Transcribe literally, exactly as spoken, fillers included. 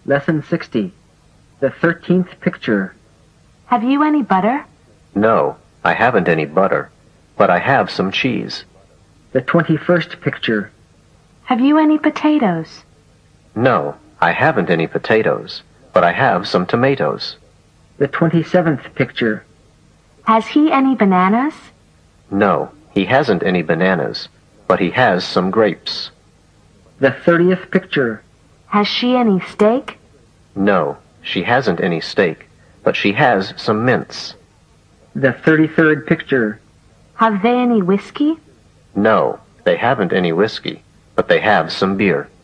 Lesson sixty. The thirteenth picture. Have you any butter? No, I haven't any butter, but I have some cheese. The twenty-first picture. Have you any potatoes? No, I haven't any potatoes, but I have some tomatoes. The twenty-seventh picture. Has he any bananas? No, he hasn't any bananas, but he has some grapes. The thirtieth picture. Has she any steak? No, she hasn't any steak, but she has some mince. The thirty-third picture. Have they any whiskey? No, they haven't any whiskey, but they have some beer.